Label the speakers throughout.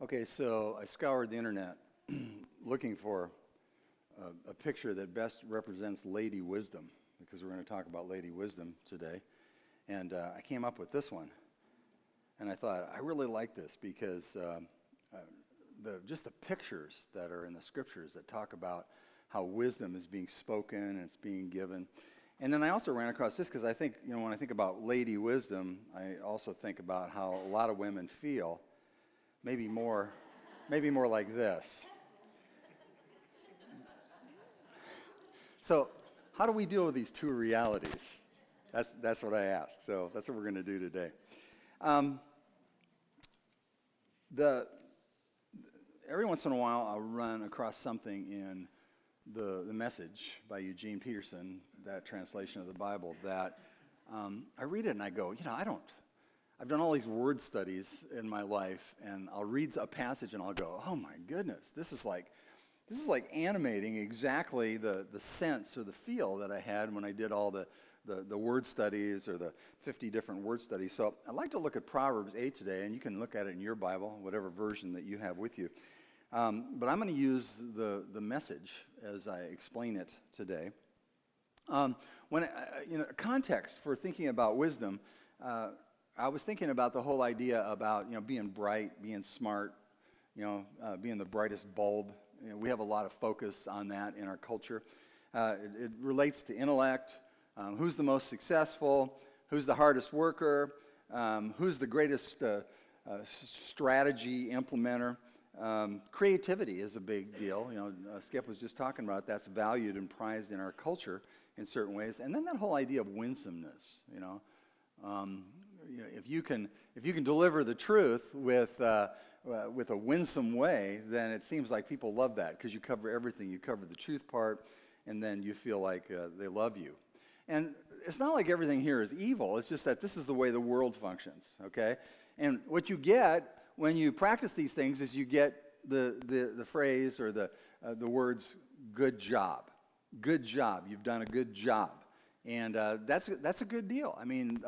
Speaker 1: Okay, so I scoured the internet looking for a picture that best represents Lady Wisdom, because we're going to talk about Lady Wisdom today. And I came up with this one. And I thought, I really like this because just the pictures that are in the scriptures that talk about how wisdom is being spoken and it's being given. And then I also ran across this because I think, when I think about Lady Wisdom, I also think about how a lot of women feel, maybe more like this. So how do we deal with these two realities? That's what I asked. So that's what we're going to do today. Every once in a while, I'll run across something in the Message by Eugene Peterson, that translation of the Bible, that I read it and I go, I've done all these word studies in my life, and I'll read a passage and I'll go, oh my goodness, this is like animating exactly the sense or the feel that I had when I did all the word studies or the 50 different word studies. So I'd like to look at Proverbs 8 today, and you can look at it in your Bible, whatever version that you have with you. But I'm going to use the Message as I explain it today. Context for thinking about wisdom, I was thinking about the whole idea about being bright, being smart, being the brightest bulb. We have a lot of focus on that in our culture. It relates to intellect. Who's the most successful? Who's the hardest worker? Who's the greatest strategy implementer? Creativity is a big deal. Skip was just talking about that's valued and prized in our culture in certain ways. And then that whole idea of winsomeness. If you can deliver the truth with a winsome way, then it seems like people love that because you cover everything. You cover the truth part, and then you feel like they love you. And it's not like everything here is evil. It's just that this is the way the world functions, okay? And what you get when you practice these things is you get the phrase or the words, good job. Good job. You've done a good job. And that's a good deal. I mean,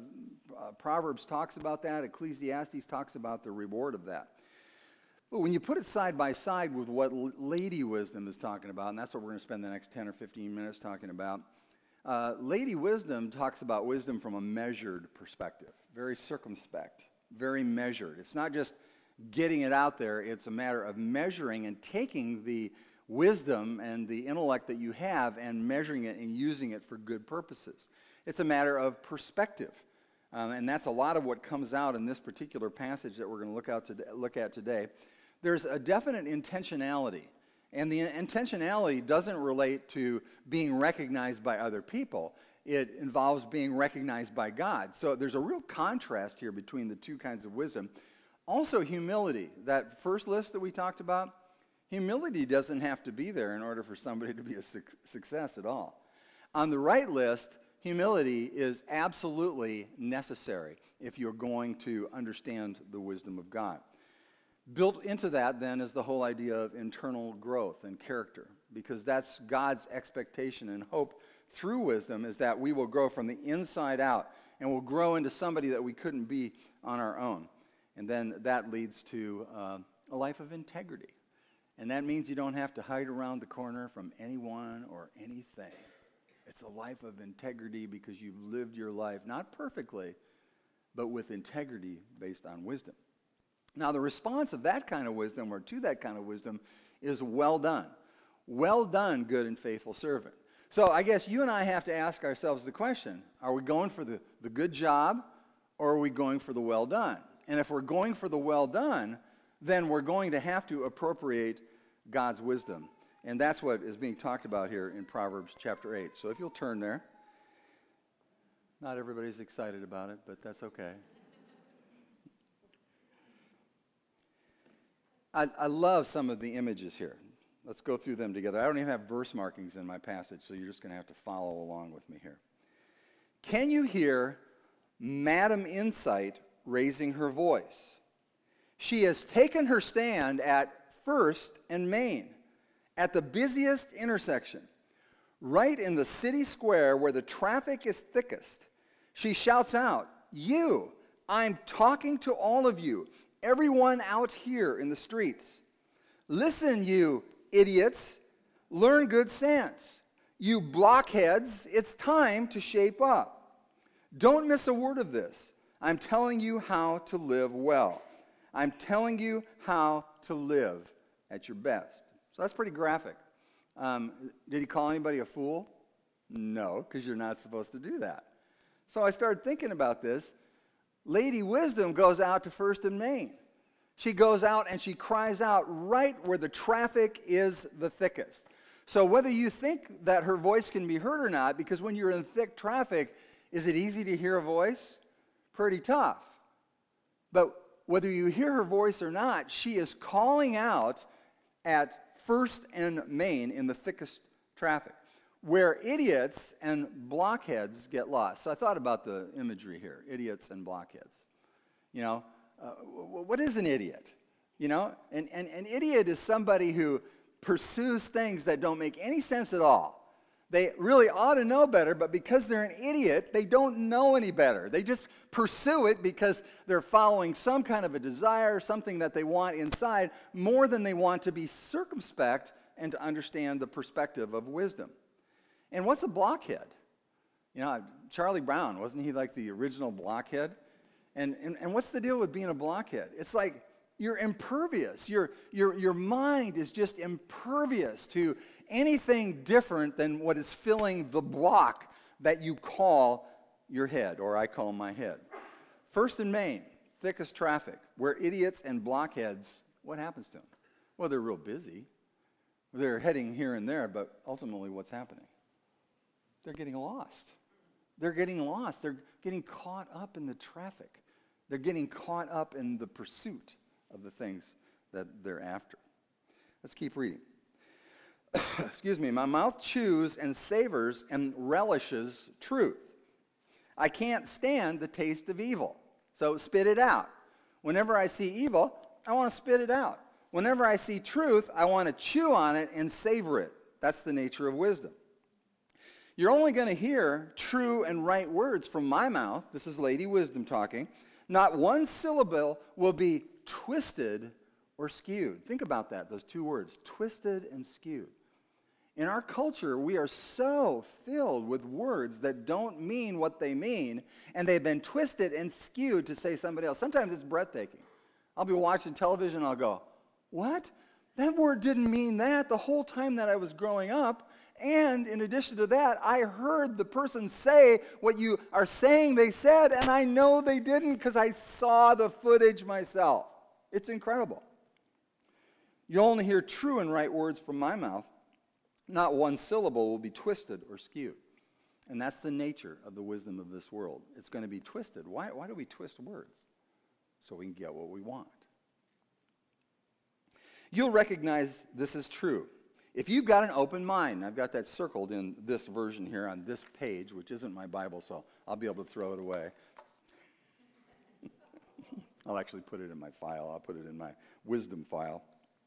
Speaker 1: Proverbs talks about that. Ecclesiastes talks about the reward of that. But when you put it side by side with what Lady Wisdom is talking about, and that's what we're going to spend the next 10 or 15 minutes talking about, Lady Wisdom talks about wisdom from a measured perspective, very circumspect, very measured. It's not just getting it out there. It's a matter of measuring and taking the wisdom and the intellect that you have and measuring it and using it for good purposes. It's a matter of perspective. And that's a lot of what comes out in this particular passage that we're going to look at today. There's a definite intentionality. And the intentionality doesn't relate to being recognized by other people. It involves being recognized by God. So there's a real contrast here between the two kinds of wisdom. Also humility. That first list that we talked about, humility doesn't have to be there in order for somebody to be a success at all. On the right list, humility is absolutely necessary if you're going to understand the wisdom of God. Built into that, then, is the whole idea of internal growth and character, because that's God's expectation and hope through wisdom, is that we will grow from the inside out and we'll grow into somebody that we couldn't be on our own. And then that leads to a life of integrity. And that means you don't have to hide around the corner from anyone or anything. It's a life of integrity because you've lived your life, not perfectly, but with integrity based on wisdom. Now, the response of that kind of wisdom, or to that kind of wisdom, is well done. Well done, good and faithful servant. So I guess you and I have to ask ourselves the question, are we going for the good job, or are we going for the well done? And if we're going for the well done, then we're going to have to appropriate God's wisdom. And that's what is being talked about here in Proverbs chapter 8. So if you'll turn there. Not everybody's excited about it, but that's okay. I love some of the images here. Let's go through them together. I don't even have verse markings in my passage, so you're just going to have to follow along with me here. Can you hear Madam Insight raising her voice? She has taken her stand at First and Main, at the busiest intersection, right in the city square where the traffic is thickest. She shouts out, "You, I'm talking to all of you. everyone out here in the streets. Listen, you idiots. Learn good sense. You blockheads, it's time to shape up. Don't miss a word of this. I'm telling you how to live well. I'm telling you how to live at your best. So that's pretty graphic. Did he call anybody a fool? No, because you're not supposed to do that. So I started thinking about this. Lady Wisdom goes out to First and Main. She goes out and she cries out right where the traffic is the thickest. So whether you think that her voice can be heard or not, because when you're in thick traffic, is it easy to hear a voice? Pretty tough. But whether you hear her voice or not, she is calling out at First and Main in the thickest traffic, where idiots and blockheads get lost. So I thought about the imagery here, idiots and blockheads. You know, what is an idiot? You know, an idiot is somebody who pursues things that don't make any sense at all. They really ought to know better, but because they're an idiot, they don't know any better. They just pursue it because they're following some kind of a desire, something that they want inside, more than they want to be circumspect and to understand the perspective of wisdom. And what's a blockhead? You know, Charlie Brown, wasn't he like the original blockhead? And what's the deal with being a blockhead? It's like you're impervious. Your mind is just impervious to anything different than what is filling the block that you call your head, or I call my head. First and Main, thickest traffic, where idiots and blockheads, what happens to them? Well, they're real busy. They're heading here and there, but ultimately what's happening? They're getting lost. They're getting lost. They're getting caught up in the traffic. They're getting caught up in the pursuit of the things that they're after. Let's keep reading. Excuse me. My mouth chews and savors and relishes truth. I can't stand the taste of evil, so spit it out. Whenever I see evil, I want to spit it out. Whenever I see truth, I want to chew on it and savor it. That's the nature of wisdom. You're only going to hear true and right words from my mouth. This is Lady Wisdom talking. Not one syllable will be twisted or skewed. Think about that, those two words, twisted and skewed. In our culture, we are so filled with words that don't mean what they mean, and they've been twisted and skewed to say somebody else. Sometimes it's breathtaking. I'll be watching television, and I'll go, what? That word didn't mean that the whole time that I was growing up. And in addition to that, I heard the person say what you are saying they said, and I know they didn't because I saw the footage myself. It's incredible. You'll only hear true and right words from my mouth. Not one syllable will be twisted or skewed. And that's the nature of the wisdom of this world. It's going to be twisted. Why do we twist words? So we can get what we want. You'll recognize this is true. If you've got an open mind, I've got that circled in this version here on this page, which isn't my Bible, so I'll be able to throw it away. I'll actually put it in my file. I'll put it in my wisdom file.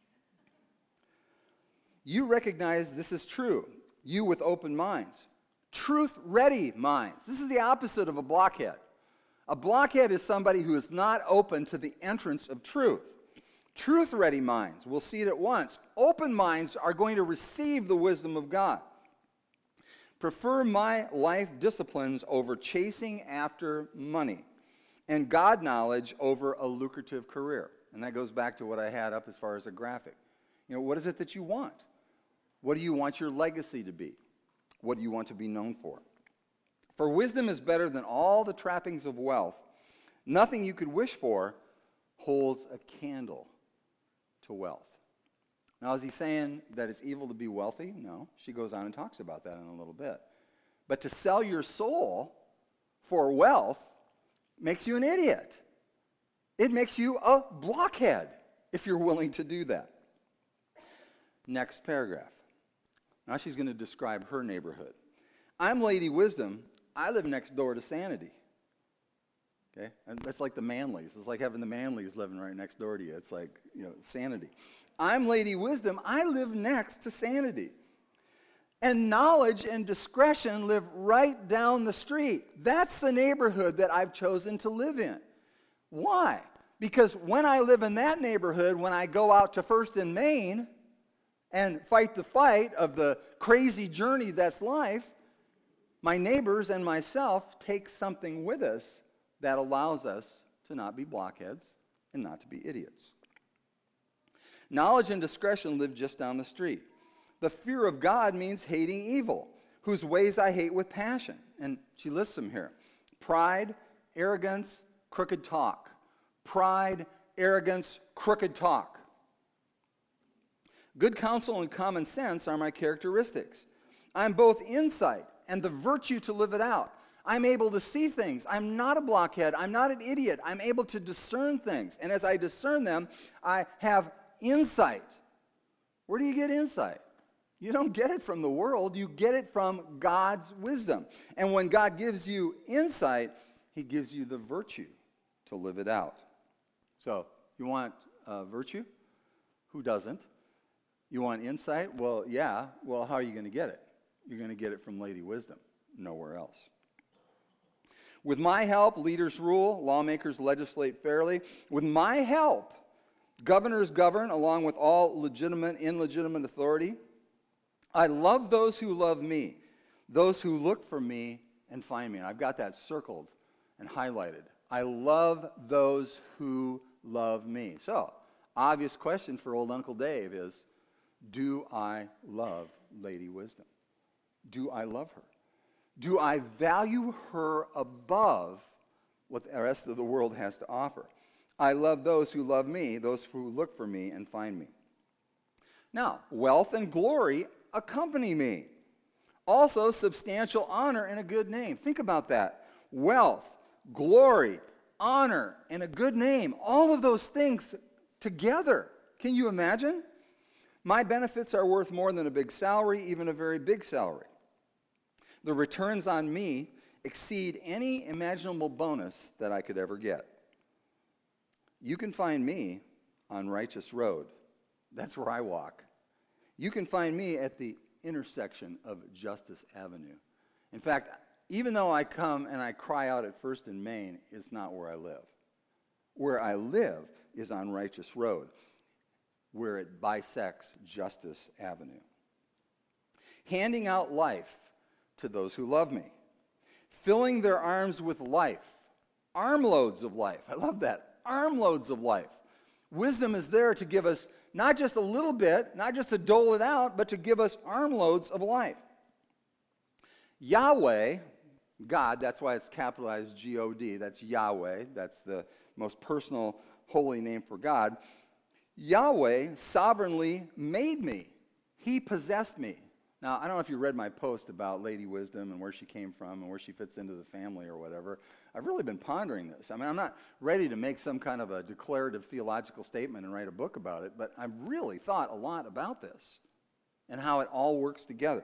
Speaker 1: You recognize this is true. You with open minds. Truth-ready minds. This is the opposite of a blockhead. A blockhead is somebody who is not open to the entrance of truth. Truth-ready minds will see it at once. Open minds are going to receive the wisdom of God. Prefer my life disciplines over chasing after money, and God knowledge over a lucrative career. And that goes back to what I had up as far as a graphic. You know, what is it that you want? What do you want your legacy to be? What do you want to be known for? For wisdom is better than all the trappings of wealth. Nothing you could wish for holds a candle to wealth. Now, is he saying that it's evil to be wealthy? No. She goes on and talks about that in a little bit. But to sell your soul for wealth makes you an idiot. It makes you a blockhead if you're willing to do that. Next paragraph. Now she's going to describe her neighborhood. I'm Lady Wisdom. I live next door to Sanity. Okay? And that's like the Manleys. It's like having the Manleys living right next door to you. It's like, Sanity. I'm Lady Wisdom. I live next to Sanity. And knowledge and discretion live right down the street. That's the neighborhood that I've chosen to live in. Why? Because when I live in that neighborhood, when I go out to First and Main and fight the fight of the crazy journey that's life, my neighbors and myself take something with us that allows us to not be blockheads and not to be idiots. Knowledge and discretion live just down the street. The fear of God means hating evil, whose ways I hate with passion. And she lists them here. Pride, arrogance, crooked talk. Pride, arrogance, crooked talk. Good counsel and common sense are my characteristics. I'm both insight and the virtue to live it out. I'm able to see things. I'm not a blockhead. I'm not an idiot. I'm able to discern things. And as I discern them, I have insight. Where do you get insight? You don't get it from the world. You get it from God's wisdom. And when God gives you insight, he gives you the virtue to live it out. So, you want virtue? Who doesn't? You want insight? Well, yeah. Well, how are you going to get it? You're going to get it from Lady Wisdom, nowhere else. With my help, leaders rule, lawmakers legislate fairly. With my help, governors govern along with all legitimate, illegitimate authority. I love those who love me, those who look for me and find me. And I've got that circled and highlighted. I love those who love me. So, obvious question for old Uncle Dave is, do I love Lady Wisdom? Do I love her? Do I value her above what the rest of the world has to offer? I love those who love me, those who look for me and find me. Now, wealth and glory accompany me. Also, substantial honor and a good name. Think about that. Wealth, glory, honor, and a good name. All of those things together. Can you imagine? My benefits are worth more than a big salary, even a very big salary. The returns on me exceed any imaginable bonus that I could ever get. You can find me on Righteous Road. That's where I walk. You can find me at the intersection of Justice Avenue. In fact, even though I come and I cry out at First and Main, it's not where I live. Where I live is on Righteous Road, where it bisects Justice Avenue. Handing out life to those who love me. Filling their arms with life. Armloads of life. I love that. Armloads of life. Wisdom is there to give us not just a little bit, not just to dole it out, but to give us armloads of life. Yahweh, God, that's why it's capitalized G-O-D. That's Yahweh. That's the most personal, holy name for God. Yahweh sovereignly made me. He possessed me. Now, I don't know if you read my post about Lady Wisdom and where she came from and where she fits into the family or whatever. I've really been pondering this. I mean, I'm not ready to make some kind of a declarative theological statement and write a book about it, but I've really thought a lot about this and how it all works together.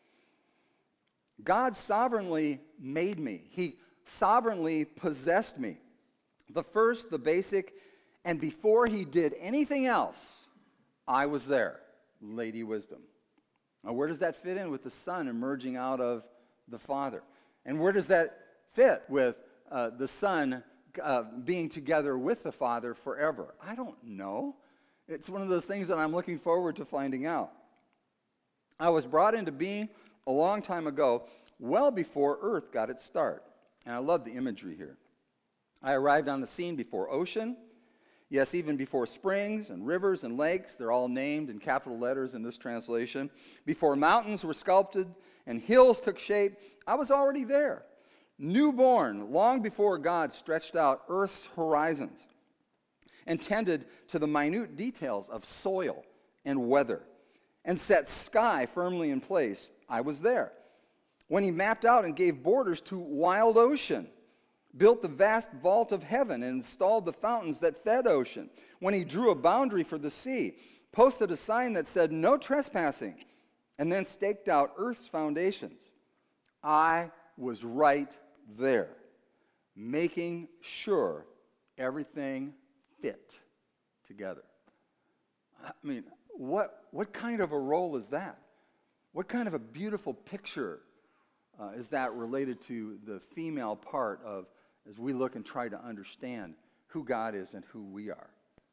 Speaker 1: God sovereignly made me. He sovereignly possessed me. The first, the basic, and before he did anything else, I was there. Lady Wisdom. Now, where does that fit in with the Son emerging out of the Father? And where does that fit with the Son being together with the Father forever? I don't know. It's one of those things that I'm looking forward to finding out. I was brought into being a long time ago, well before Earth got its start. And I love the imagery here. I arrived on the scene before ocean. Yes, even before springs and rivers and lakes, they're all named in capital letters in this translation. Before mountains were sculpted and hills took shape, I was already there. Newborn, long before God stretched out earth's horizons and tended to the minute details of soil and weather and set sky firmly in place, I was there. When he mapped out and gave borders to wild ocean, built the vast vault of heaven and installed the fountains that fed ocean. When he drew a boundary for the sea, posted a sign that said no trespassing, and then staked out earth's foundations. I was right there, making sure everything fit together. I mean, what kind of a role is that? What kind of a beautiful picture is that related to the female part of, as we look and try to understand who God is and who we are.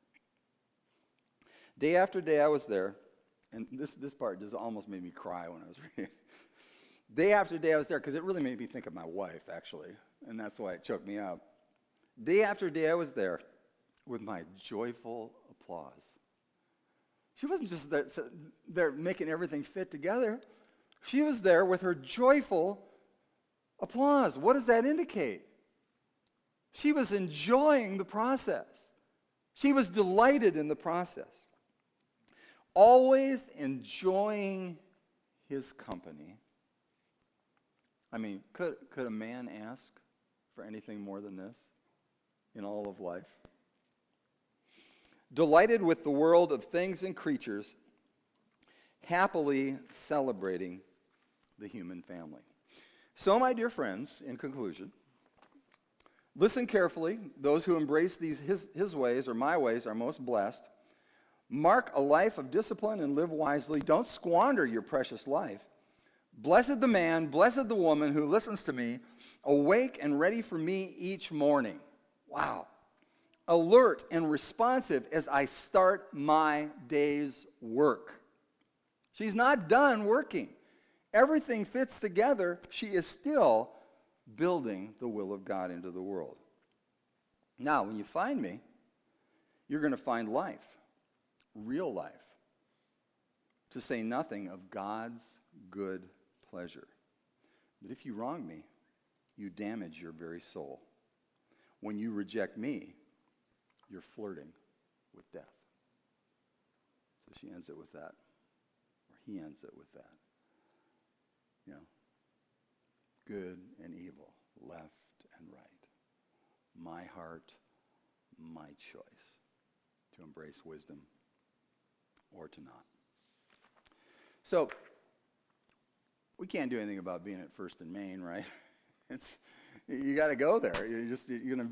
Speaker 1: Day after day I was there, and this part just almost made me cry when I was reading it. Day after day I was there, because it really made me think of my wife, actually, and that's why it choked me up. Day after day I was there with my joyful applause. She wasn't just there making everything fit together. She was there with her joyful applause. What does that indicate? She was enjoying the process. She was delighted in the process. Always enjoying his company. I mean, could a man ask for anything more than this in all of life? Delighted with the world of things and creatures, happily celebrating the human family. So, my dear friends, in conclusion, listen carefully. Those who embrace his ways or my ways are most blessed. Mark a life of discipline and live wisely. Don't squander your precious life. Blessed the man, blessed the woman who listens to me, awake and ready for me each morning. Wow. Alert and responsive as I start my day's work. She's not done working. Everything fits together. She is still building the will of God into the world. Now, when you find me, you're going to find life, real life, to say nothing of God's good pleasure. But if you wrong me, you damage your very soul. When you reject me, you're flirting with death. So she ends it with that, or he ends it with that. You know, good and evil, left and right. My heart, my choice, to embrace wisdom or to not. So, we can't do anything about being at First and Main, right? You got to go there. If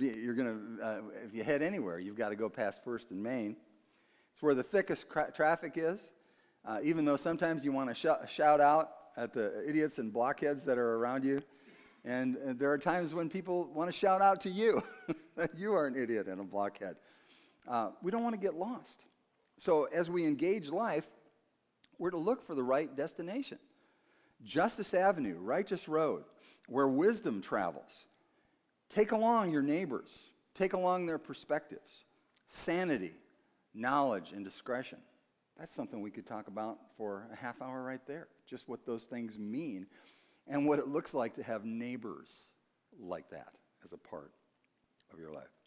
Speaker 1: you head anywhere, you've got to go past First and Main. It's where the thickest traffic is. Even though sometimes you want to shout out at the idiots and blockheads that are around you, and there are times when people want to shout out to you that you are an idiot and a blockhead. We don't want to get lost. So as we engage life, we're to look for the right destination. Justice Avenue, righteous road, where wisdom travels. Take along your neighbors. Take along their perspectives. Sanity, knowledge, and discretion. That's something we could talk about for a half hour right there. Just what those things mean and what it looks like to have neighbors like that as a part of your life.